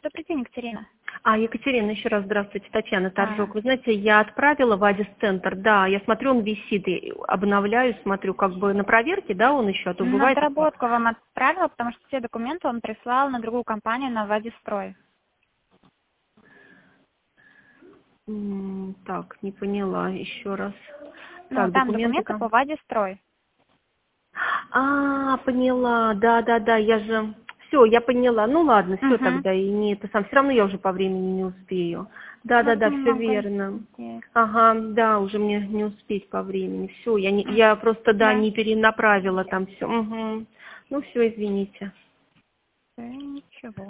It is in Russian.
Добрый день, Екатерина. Екатерина, еще раз здравствуйте, Татьяна Торжок. Вы знаете, я отправила в Адис-центр, да, я смотрю, он висит, и обновляю, смотрю, как бы на проверке, да, он еще, а то На бывает... доработку вам отправила, потому что все документы он прислал на другую компанию, на Вадистрой. Так, не поняла, еще раз. Ну, Так, там документы по Вадистрой. Поняла, да, я же... Все, я поняла. Ну ладно, все тогда, и не это сам. Все равно я уже по времени не успею. Да, Вот все немного верно. есть. Ага, да, уже мне не успеть по времени. Все, я просто, да, не перенаправила там все. Угу. Ну все, извините. Ничего.